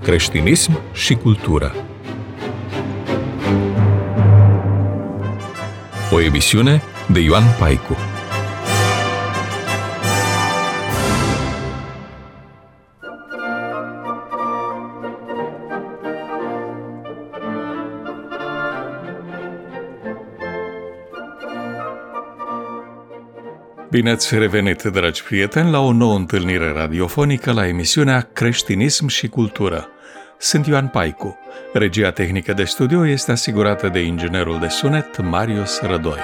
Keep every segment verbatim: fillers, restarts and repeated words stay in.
creștinism și cultură. O emisiune de Ioan Paicu. Bine ați revenit, dragi prieteni, la o nouă întâlnire radiofonică la emisiunea Creștinism și Cultură. Sunt Ioan Paicu. Regia tehnică de studio este asigurată de inginerul de sunet Marius Rădoi.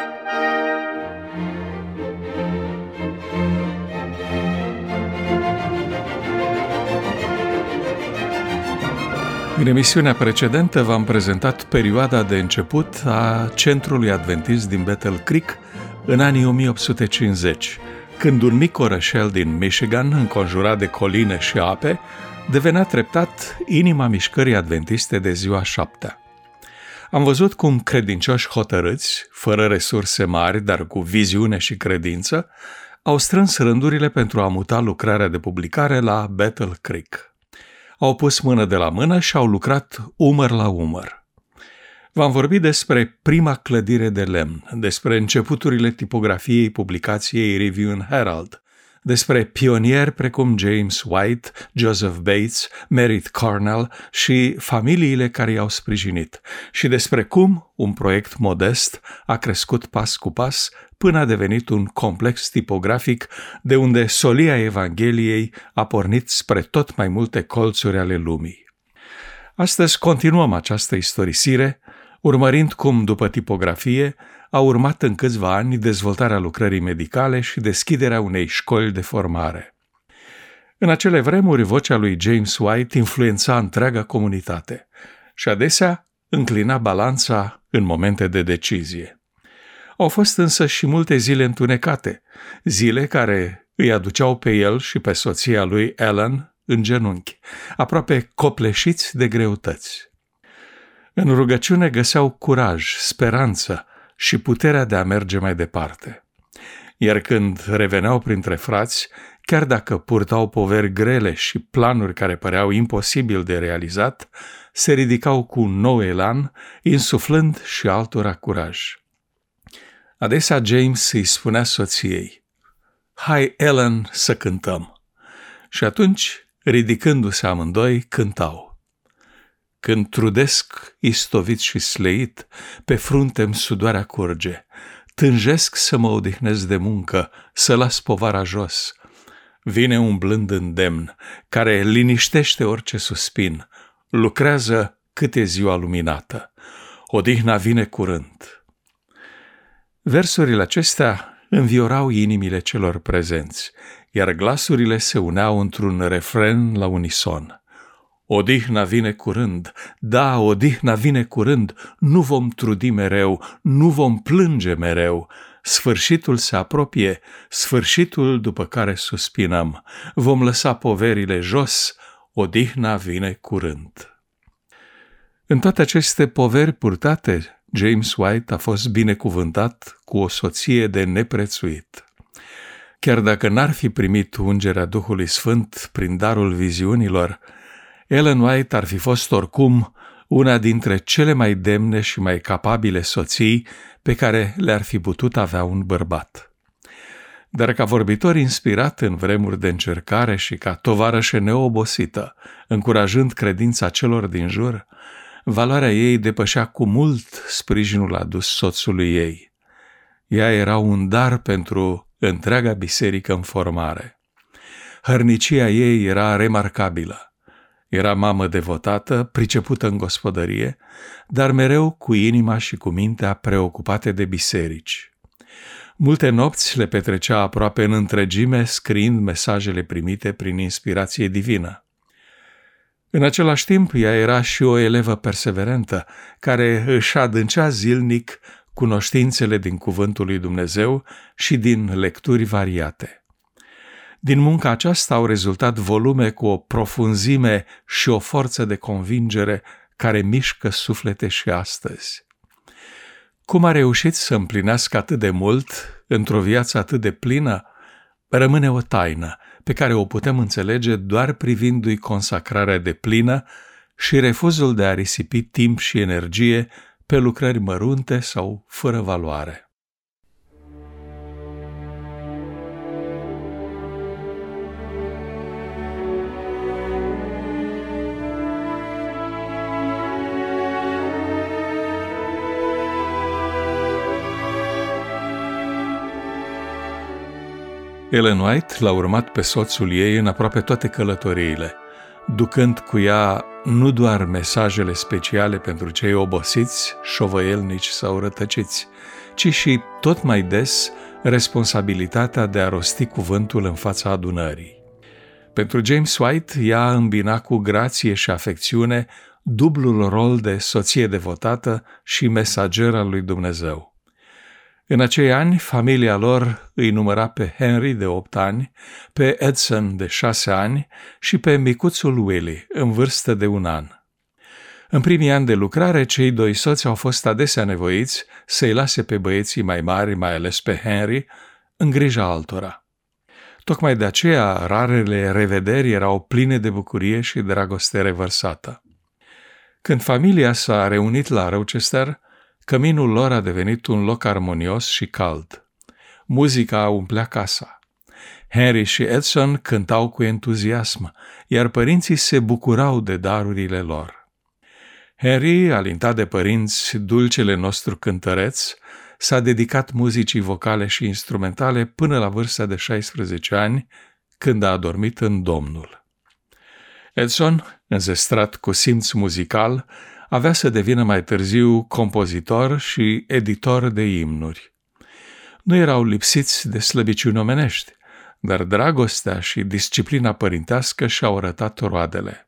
În emisiunea precedentă v-am prezentat perioada de început a Centrului Adventist din Battle Creek în anii o mie opt sute cincizeci, când un mic orășel din Michigan, înconjurat de coline și ape, devenea treptat inima mișcării adventiste de ziua șaptea. Am văzut cum credincioși hotărâți, fără resurse mari, dar cu viziune și credință, au strâns rândurile pentru a muta lucrarea de publicare la Battle Creek. Au pus mână de la mână și au lucrat umăr la umăr. V-am vorbit despre prima clădire de lemn, despre începuturile tipografiei publicației Review and Herald, despre pionieri precum James White, Joseph Bates, Merritt Cornell și familiile care i-au sprijinit, și despre cum un proiect modest a crescut pas cu pas până a devenit un complex tipografic de unde solia Evangheliei a pornit spre tot mai multe colțuri ale lumii. Astăzi continuăm această istorisire, urmărind cum, după tipografie, a urmat în câțiva ani dezvoltarea lucrării medicale și deschiderea unei școli de formare. În acele vremuri, vocea lui James White influența întreaga comunitate și adesea înclina balanța în momente de decizie. Au fost însă și multe zile întunecate, zile care îi aduceau pe el și pe soția lui Ellen în genunchi, aproape copleșiți de greutăți. În rugăciune găseau curaj, speranță și puterea de a merge mai departe. Iar când reveneau printre frați, chiar dacă purtau poveri grele și planuri care păreau imposibil de realizat, se ridicau cu un nou elan, insuflând și altora curaj. Adesea James îi spunea soției: "Hai, Ellen, să cântăm." Și atunci, ridicându-se amândoi, cântau: "Când trudesc istovit și sleit, pe frunte-mi sudoarea curge. Tânjesc să mă odihnesc de muncă, să las povara jos. Vine un blând îndemn, care liniștește orice suspin. Lucrează cât e ziua luminată. Odihna vine curând." Versurile acestea înviorau inimile celor prezenți, iar glasurile se uneau într-un refren la unison. Odihna vine curând, da, odihna vine curând, nu vom trudi mereu, nu vom plânge mereu, sfârșitul se apropie, sfârșitul după care suspinăm, vom lăsa poverile jos, odihna vine curând. În toate aceste poveri purtate, James White a fost binecuvântat cu o soție de neprețuit. Chiar dacă n-ar fi primit ungerea Duhului Sfânt prin darul viziunilor, Ellen White ar fi fost oricum una dintre cele mai demne și mai capabile soții pe care le-ar fi putut avea un bărbat. Dar ca vorbitor inspirat în vremuri de încercare și ca tovarășă neobosită, încurajând credința celor din jur, valoarea ei depășea cu mult sprijinul adus soțului ei. Ea era un dar pentru întreaga biserică în formare. Hărnicia ei era remarcabilă. Era mamă devotată, pricepută în gospodărie, dar mereu cu inima și cu mintea preocupate de biserici. Multe nopți le petrecea aproape în întregime, scriind mesajele primite prin inspirație divină. În același timp, ea era și o elevă perseverentă, care își adâncea zilnic cunoștințele din Cuvântul lui Dumnezeu și din lecturi variate. Din munca aceasta au rezultat volume cu o profunzime și o forță de convingere care mișcă suflete și astăzi. Cum a reușit să împlinească atât de mult într-o viață atât de plină, rămâne o taină pe care o putem înțelege doar privindu-i consacrarea deplină și refuzul de a risipi timp și energie pe lucrări mărunte sau fără valoare. Ellen White l-a urmat pe soțul ei în aproape toate călătoriile, ducând cu ea nu doar mesajele speciale pentru cei obosiți, șovăielnici sau rătăciți, ci și, tot mai des, responsabilitatea de a rosti cuvântul în fața adunării. Pentru James White, ea îmbina cu grație și afecțiune dublul rol de soție devotată și mesager al lui Dumnezeu. În acei ani, familia lor îi număra pe Henry, de opt ani, pe Edson, de șase ani, și pe micuțul Willie, în vârstă de un an. În primii ani de lucrare, cei doi soți au fost adesea nevoiți să-i lase pe băieții mai mari, mai ales pe Henry, în grija altora. Tocmai de aceea, rarele revederi erau pline de bucurie și dragoste revărsată. Când familia s-a reunit la Rochester, căminul lor a devenit un loc armonios și cald. Muzica umplea casa. Henry și Edson cântau cu entuziasm, iar părinții se bucurau de darurile lor. Henry, alintat de părinți, dulcele nostru cântăreț, s-a dedicat muzicii vocale și instrumentale până la vârsta de șaisprezece ani, când a adormit în Domnul. Edson, înzestrat cu simț muzical, avea să devină mai târziu compozitor și editor de imnuri. Nu erau lipsiți de slăbiciuni omenești, dar dragostea și disciplina părintească și-au arătat roadele.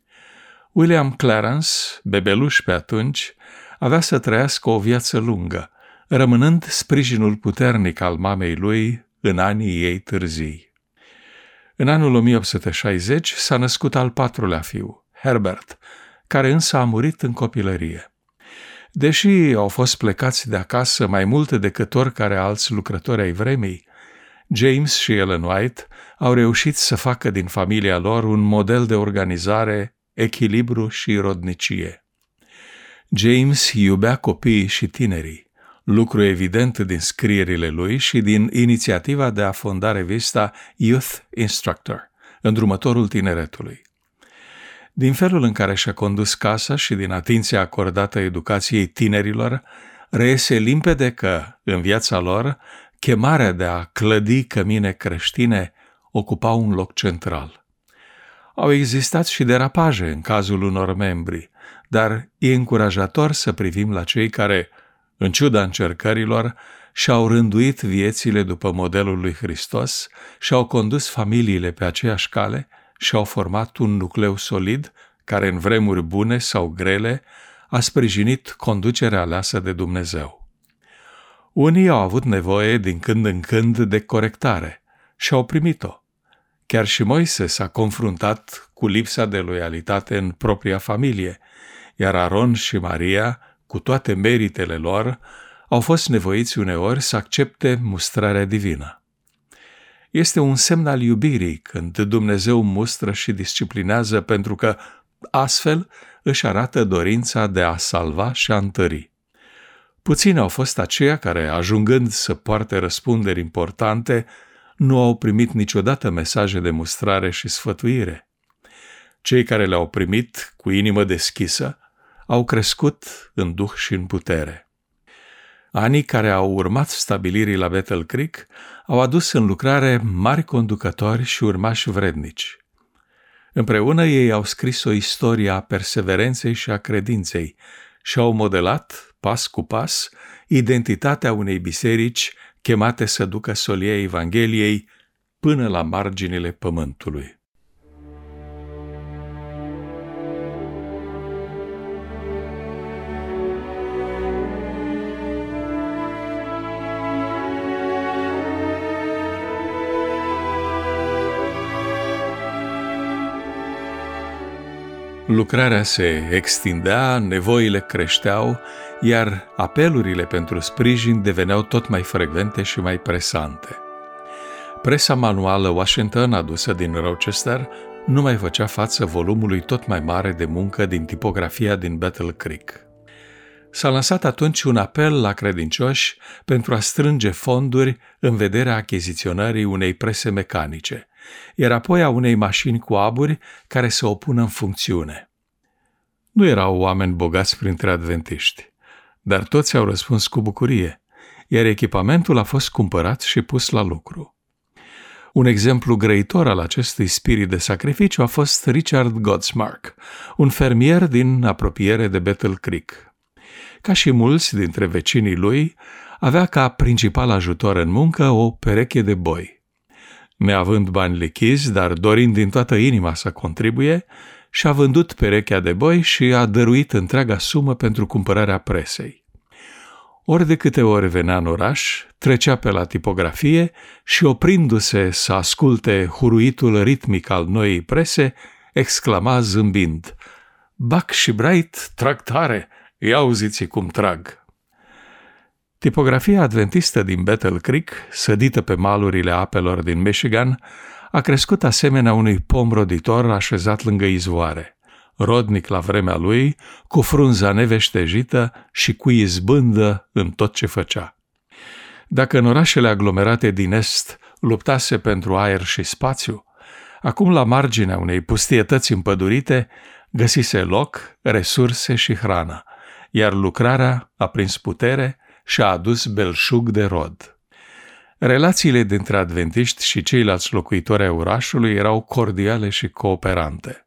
William Clarence, bebeluș pe atunci, avea să trăiască o viață lungă, rămânând sprijinul puternic al mamei lui în anii ei târzii. În anul o mie opt sute șaizeci s-a născut al patrulea fiu, Herbert, care însă a murit în copilărie. Deși au fost plecați de acasă mai multe decât oricare alți lucrători ai vremii, James și Ellen White au reușit să facă din familia lor un model de organizare, echilibru și rodnicie. James iubea copiii și tinerii, lucru evident din scrierile lui și din inițiativa de a fonda revista Youth Instructor, îndrumătorul tineretului. Din felul în care și-a condus casa și din atenția acordată educației tinerilor, reiese limpede că, în viața lor, chemarea de a clădi cămine creștine ocupa un loc central. Au existat și derapaje în cazul unor membri, dar e încurajator să privim la cei care, în ciuda încercărilor, și-au rânduit viețile după modelul lui Hristos, și-au condus familiile pe aceeași cale și au format un nucleu solid care în vremuri bune sau grele a sprijinit conducerea aleasă de Dumnezeu. Unii au avut nevoie din când în când de corectare și au primit-o. Chiar și Moise s-a confruntat cu lipsa de loialitate în propria familie, iar Aron și Maria, cu toate meritele lor, au fost nevoiți uneori să accepte mustrarea divină. Este un semn al iubirii când Dumnezeu mustră și disciplinează, pentru că astfel își arată dorința de a salva și a întări. Puțini au fost aceia care, ajungând să poarte răspunderi importante, nu au primit niciodată mesaje de mustrare și sfătuire. Cei care le-au primit cu inimă deschisă au crescut în duh și în putere. Anii care au urmat stabilirii la Battle Creek au adus în lucrare mari conducători și urmași vrednici. Împreună ei au scris o istorie a perseverenței și a credinței și au modelat, pas cu pas, identitatea unei biserici chemate să ducă solia Evangheliei până la marginile pământului. Lucrarea se extindea, nevoile creșteau, iar apelurile pentru sprijin deveneau tot mai frecvente și mai presante. Presa manuală Washington, adusă din Rochester, nu mai făcea față volumului tot mai mare de muncă din tipografia din Battle Creek. S-a lansat atunci un apel la credincioși pentru a strânge fonduri în vederea achiziționării unei prese mecanice, iar apoi a unei mașini cu aburi care să o pună în funcțiune. Nu erau oameni bogați printre adventiști, dar toți au răspuns cu bucurie, iar echipamentul a fost cumpărat și pus la lucru. Un exemplu grăitor al acestui spirit de sacrificiu a fost Richard Godsmark, un fermier din apropiere de Battle Creek. Ca și mulți dintre vecinii lui, avea ca principal ajutor în muncă o pereche de boi. Neavând bani lichizi, dar dorind din toată inima să contribuie, și-a vândut perechea de boi și a dăruit întreaga sumă pentru cumpărarea presei. Ori de câte ori venea în oraș, trecea pe la tipografie și, oprindu-se să asculte huruitul ritmic al noii prese, exclama zâmbind: "Buck și Bright trag tare! Ia auziți cum trag!" Tipografia adventistă din Battle Creek, sădită pe malurile apelor din Michigan, a crescut asemenea unui pom roditor așezat lângă izvoare, rodnic la vremea lui, cu frunza neveștejită și cu izbândă în tot ce făcea. Dacă în orașele aglomerate din est luptase pentru aer și spațiu, acum la marginea unei pustietăți împădurite găsise loc, resurse și hrană, iar lucrarea a prins putere și a adus belșug de rod. Relațiile dintre adventiști și ceilalți locuitori ai orașului erau cordiale și cooperante.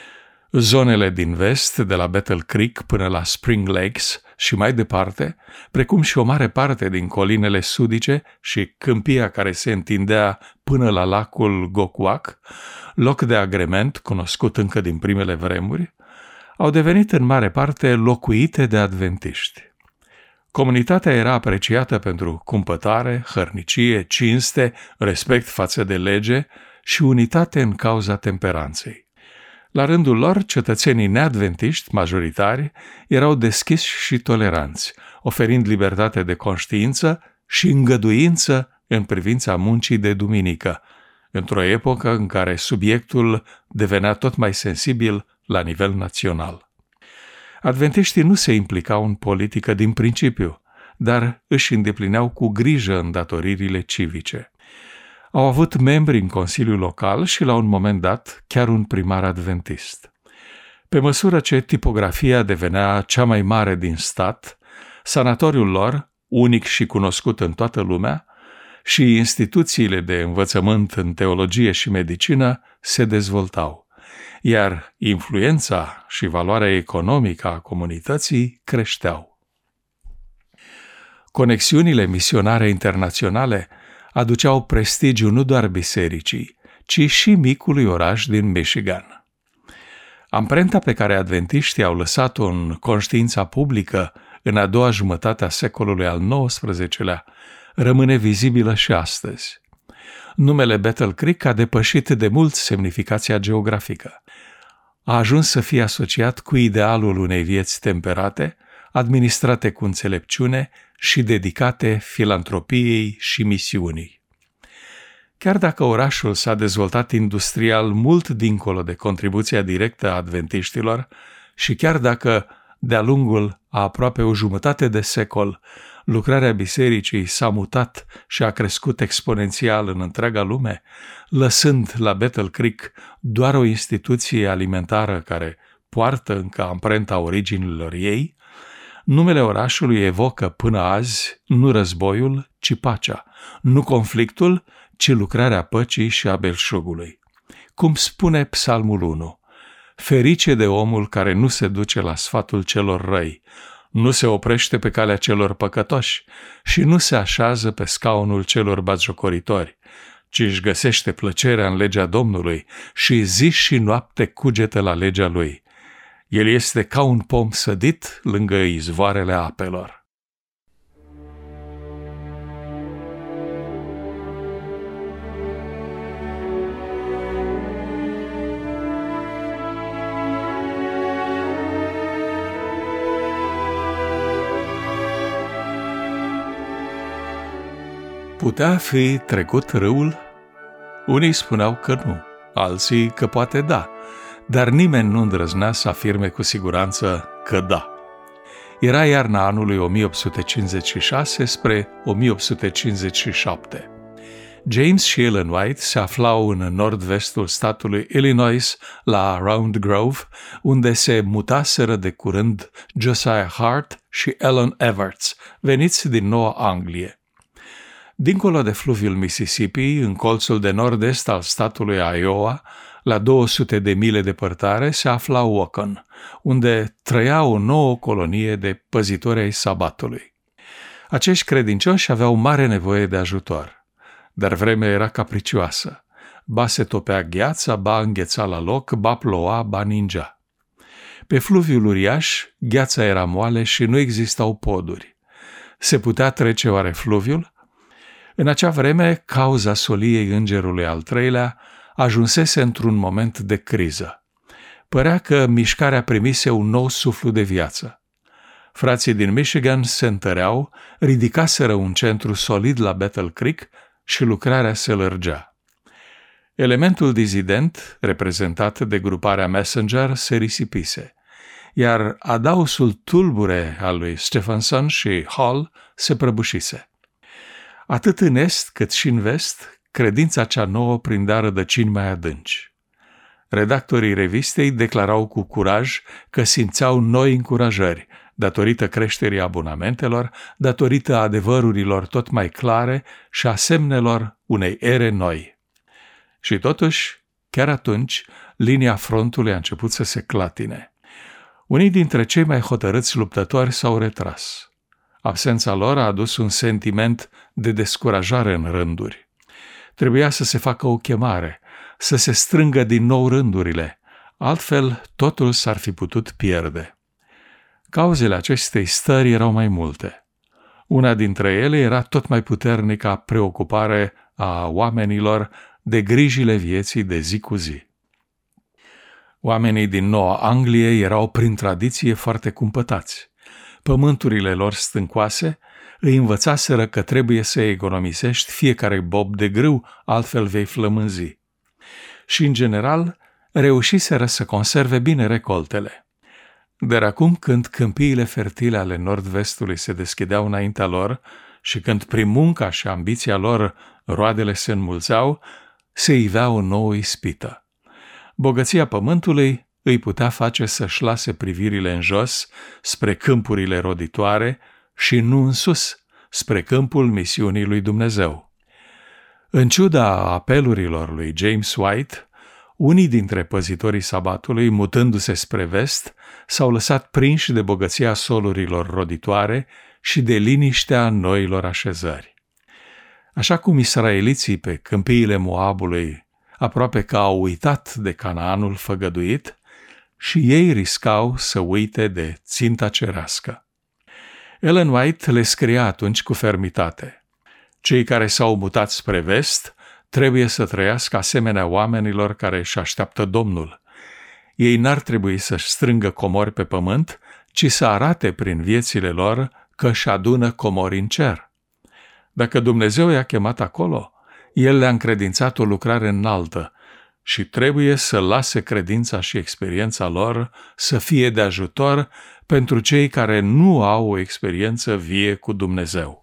Zonele din vest, de la Battle Creek până la Spring Lakes și mai departe, precum și o mare parte din colinele sudice și câmpia care se întindea până la lacul Gokwak, loc de agrement cunoscut încă din primele vremuri, au devenit în mare parte locuite de adventiști. Comunitatea era apreciată pentru cumpătare, hărnicie, cinste, respect față de lege și unitate în cauza temperanței. La rândul lor, cetățenii neadventiști, majoritari, erau deschiși și toleranți, oferind libertate de conștiință și îngăduință în privința muncii de duminică, într-o epocă în care subiectul devenea tot mai sensibil la nivel național. Adventiștii nu se implicau în politică din principiu, dar își îndeplineau cu grijă îndatoririle civice. Au avut membri în Consiliul Local și, la un moment dat, chiar un primar adventist. Pe măsură ce tipografia devenea cea mai mare din stat, sanatoriul lor, unic și cunoscut în toată lumea, și instituțiile de învățământ în teologie și medicină se dezvoltau, iar influența și valoarea economică a comunității creșteau. Conexiunile misionare internaționale aduceau prestigiu nu doar bisericii, ci și micului oraș din Michigan. Amprenta pe care adventiștii au lăsat-o în conștiința publică în a doua jumătate a secolului al nouăsprezecelea rămâne vizibilă și astăzi. Numele Battle Creek a depășit de mult semnificația geografică. A ajuns să fie asociat cu idealul unei vieți temperate, administrate cu înțelepciune și dedicate filantropiei și misiunii. Chiar dacă orașul s-a dezvoltat industrial mult dincolo de contribuția directă a adventiștilor și chiar dacă, de-a lungul a aproape o jumătate de secol, lucrarea bisericii s-a mutat și a crescut exponențial în întreaga lume, lăsând la Battle Creek doar o instituție alimentară care poartă încă amprenta originilor ei, numele orașului evocă până azi nu războiul, ci pacea, nu conflictul, ci lucrarea păcii și a belșugului. Cum spune Psalmul unu, ferice de omul care nu se duce la sfatul celor răi, nu se oprește pe calea celor păcătoși și nu se așează pe scaunul celor batjocoritori, ci își găsește plăcerea în legea Domnului și zi și noapte cugetă la legea lui. El este ca un pom sădit lângă izvoarele apelor. Putea fi trecut râul? Unii spuneau că nu, alții că poate da, dar nimeni nu îndrăznea să afirme cu siguranță că da. Era iarna anului o mie opt sute cincizeci și șase spre o mie opt sute cincizeci și șapte. James și Ellen White se aflau în nord-vestul statului Illinois, la Round Grove, unde se mutaseră de curând Josiah Hart și Ellen Everts, veniți din Noua Anglie. Dincolo de fluviul Mississippi, în colțul de nord-est al statului Iowa, la două sute de mile departare, se afla Waukegan, unde trăia o nouă colonie de păzitori ai sabatului. Acești credincioși aveau mare nevoie de ajutor, dar vremea era capricioasă. Ba se topea gheața, ba îngheța la loc, ba ploua, ba ningea. Pe fluviul uriaș, gheața era moale și nu existau poduri. Se putea trece oare fluviul? În acea vreme, cauza soliei îngerului al treilea ajunsese într-un moment de criză. Părea că mișcarea primise un nou suflu de viață. Frații din Michigan se întăreau, ridicaseră un centru solid la Battle Creek și lucrarea se lărgea. Elementul dizident, reprezentat de gruparea Messenger, se risipise, iar adausul tulbure al lui Stephenson și Hall se prăbușise. Atât în est cât și în vest, credința cea nouă prindea rădăcini mai adânci. Redactorii revistei declarau cu curaj că simțeau noi încurajări, datorită creșterii abonamentelor, datorită adevărurilor tot mai clare și a semnelor unei ere noi. Și totuși, chiar atunci, linia frontului a început să se clatine. Unii dintre cei mai hotărâți luptători s-au retras. Absența lor a adus un sentiment de descurajare în rânduri. Trebuia să se facă o chemare, să se strângă din nou rândurile, altfel totul s-ar fi putut pierde. Cauzele acestei stări erau mai multe. Una dintre ele era tot mai puternică preocupare a oamenilor de grijile vieții de zi cu zi. Oamenii din Noua Anglie erau prin tradiție foarte cumpătați. Pământurile lor stâncoase îi învățaseră că trebuie să economisești fiecare bob de grâu, altfel vei flămânzi. Și, în general, reușiseră să conserve bine recoltele. Dar acum, când câmpiile fertile ale nord-vestului se deschideau înaintea lor și când prin munca și ambiția lor roadele se înmulțeau, se ivea o nouă ispită. Bogăția pământului îi putea face să-și lase privirile în jos, spre câmpurile roditoare și nu în sus, spre câmpul misiunii lui Dumnezeu. În ciuda apelurilor lui James White, unii dintre păzitorii sabatului, mutându-se spre vest, s-au lăsat prinși de bogăția solurilor roditoare și de liniștea noilor așezări. Așa cum israeliții pe câmpiile Moabului aproape că au uitat de Canaanul făgăduit, și ei riscau să uite de ținta cerească. Ellen White le scria atunci cu fermitate: cei care s-au mutat spre vest trebuie să trăiască asemenea oamenilor care își așteaptă Domnul. Ei n-ar trebui să-și strângă comori pe pământ, ci să arate prin viețile lor că își adună comori în cer. Dacă Dumnezeu i-a chemat acolo, El le-a încredințat o lucrare înaltă și trebuie să lase credința și experiența lor să fie de ajutor pentru cei care nu au o experiență vie cu Dumnezeu.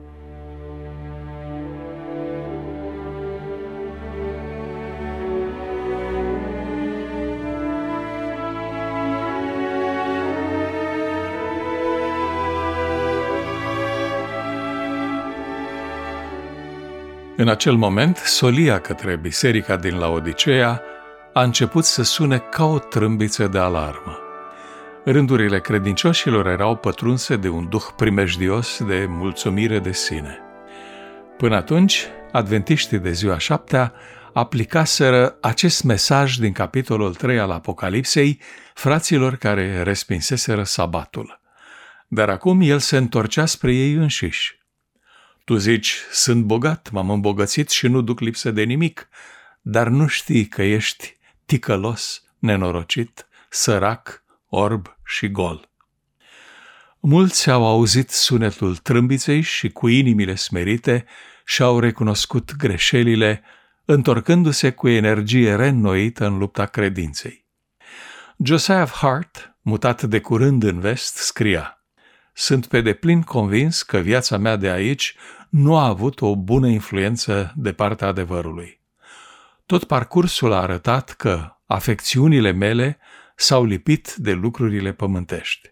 În acel moment, solia către biserica din Laodiceea a început să sune ca o trâmbiță de alarmă. Rândurile credincioșilor erau pătrunse de un duh primejdios de mulțumire de sine. Până atunci, adventiștii de ziua șaptea aplicaseră acest mesaj din capitolul trei al Apocalipsei fraților care respinseseră sabatul. Dar acum el se întorcea spre ei înșiși. Tu zici, sunt bogat, m-am îmbogățit și nu duc lipsă de nimic, dar nu știi că ești ticălos, nenorocit, sărac, orb și gol. Mulți au auzit sunetul trâmbiței și cu inimile smerite și-au recunoscut greșelile, întorcându-se cu energie reînnoită în lupta credinței. Josiah Hart, mutat de curând în vest, scria: "Sunt pe deplin convins că viața mea de aici nu a avut o bună influență de partea adevărului. Tot parcursul a arătat că afecțiunile mele s-au lipit de lucrurile pământești."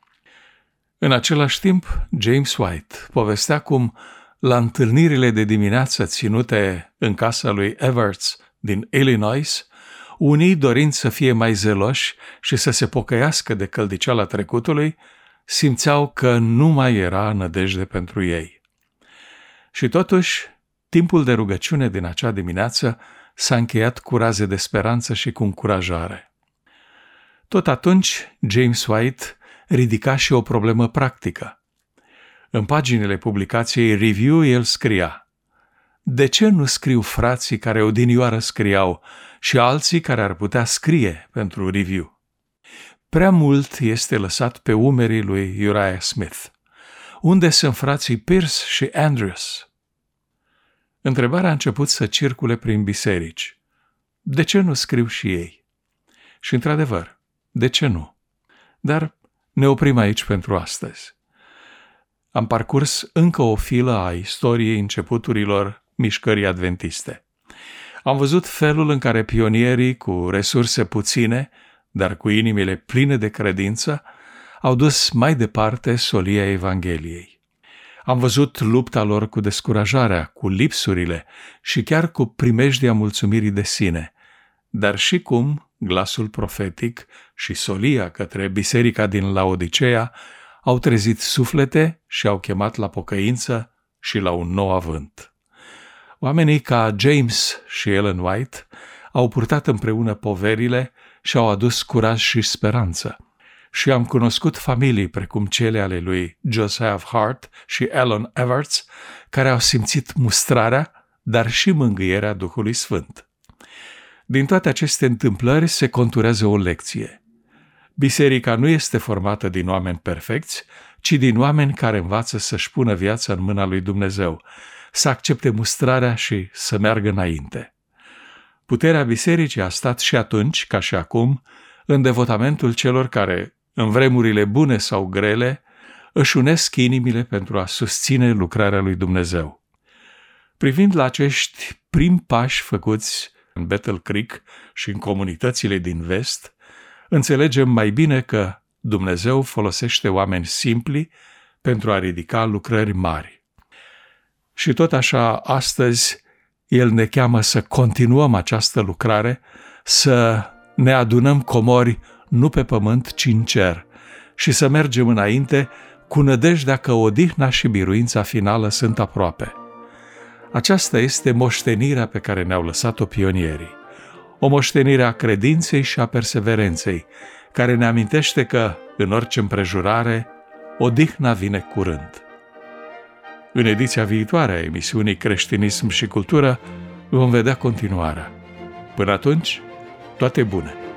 În același timp, James White povestea cum, la întâlnirile de dimineață ținute în casa lui Everts din Illinois, unii, dorind să fie mai zeloși și să se pocăiască de căldiceala trecutului, simțeau că nu mai era nădejde pentru ei. Și totuși, timpul de rugăciune din acea dimineață s-a încheiat cu raze de speranță și cu încurajare. Tot atunci, James White ridica și o problemă practică. În paginile publicației Review el scria: "De ce nu scriu frații care odinioară scriau și alții care ar putea scrie pentru Review? Prea mult este lăsat pe umerii lui Uriah Smith. Unde sunt frații Pierce și Andrews?" Întrebarea a început să circule prin biserici. De ce nu scriu și ei? Și într-adevăr, de ce nu? Dar ne oprim aici pentru astăzi. Am parcurs încă o filă a istoriei începuturilor mișcării adventiste. Am văzut felul în care pionierii cu resurse puține, dar cu inimile pline de credință, au dus mai departe solia Evangheliei. Am văzut lupta lor cu descurajarea, cu lipsurile și chiar cu primejdia mulțumirii de sine, dar și cum glasul profetic și solia către biserica din Laodiceea au trezit suflete și au chemat la pocăință și la un nou avânt. Oamenii ca James și Ellen White au purtat împreună poverile și au adus curaj și speranță. Și am cunoscut familii precum cele ale lui Josiah Hart și Ellen Everts, care au simțit mustrarea, dar și mângâierea Duhului Sfânt. Din toate aceste întâmplări se conturează o lecție. Biserica nu este formată din oameni perfecți, ci din oameni care învață să-și pună viața în mâna lui Dumnezeu, să accepte mustrarea și să meargă înainte. Puterea bisericii a stat și atunci, ca și acum, în devotamentul celor care, în vremurile bune sau grele, își unesc inimile pentru a susține lucrarea lui Dumnezeu. Privind la acești primi pași făcuți în Battle Creek și în comunitățile din vest, înțelegem mai bine că Dumnezeu folosește oameni simpli pentru a ridica lucrări mari. Și tot așa, astăzi, El ne cheamă să continuăm această lucrare, să ne adunăm comori nu pe pământ, ci în cer, și să mergem înainte cu nădejdea că odihna și biruința finală sunt aproape. Aceasta este moștenirea pe care ne-au lăsat-o pionierii, o moștenire a credinței și a perseverenței, care ne amintește că, în orice împrejurare, odihna vine curând. În ediția viitoare a emisiunii Creștinism și Cultură vom vedea continuarea. Până atunci, toate bune!